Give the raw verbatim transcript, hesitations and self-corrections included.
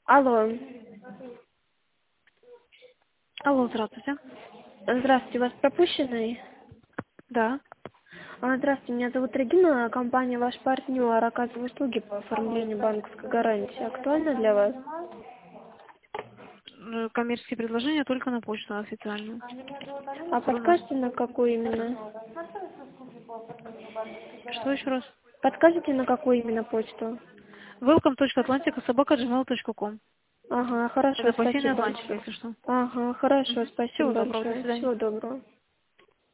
Алло. Алло, здравствуйте. Здравствуйте, у вас пропущенный? Да. А, Здравствуйте, меня зовут Регина, компания «Ваш партнер», оказывает услуги по оформлению банковской гарантии. Актуально для вас? Э, Коммерческие предложения только на почту официальную. А У нас. подскажете, на какую именно? Что еще раз? Подскажете, на какую именно почту? welcome точка atlantica собака джимейл точка ком. Ага, хорошо, Это бассейн спасибо Атлантика, большое. если что. Ага, хорошо, Мгм. спасибо Всего доброго, до большое. свидания. Всего доброго.